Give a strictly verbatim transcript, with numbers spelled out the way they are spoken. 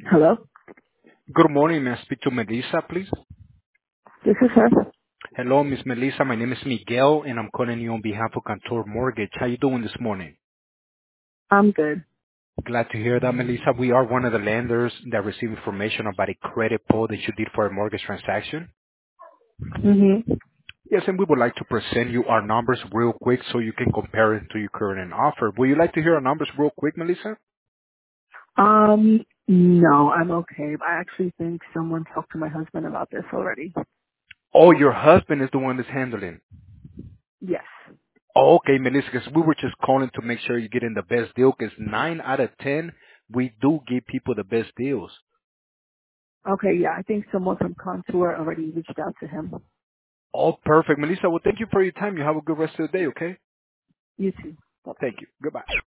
Hello? Good morning. May I speak to Melissa, please? This is her. Hello, Miss Melissa. My name is Miguel, and I'm calling you on behalf of Cantor Mortgage. How you doing this morning? I'm good. Glad to hear that, Melissa. We are one of the lenders that receive information about a credit pull that you did for a mortgage transaction. Mhm. Yes, and we would like to present you our numbers real quick so you can compare it to your current offer. Would you like to hear our numbers real quick, Melissa? Um, no, I'm okay. I actually think someone talked to my husband about this already. Oh, your husband is the one that's handling. Yes. Oh, okay, Melissa, because we were just calling to make sure you're getting the best deal, because nine out of ten, we do give people the best deals. Okay, yeah, I think someone from Contour already reached out to him. Oh, perfect. Melissa, well, thank you for your time. You have a good rest of the day, okay? You too. Bye-bye. Thank you. Goodbye.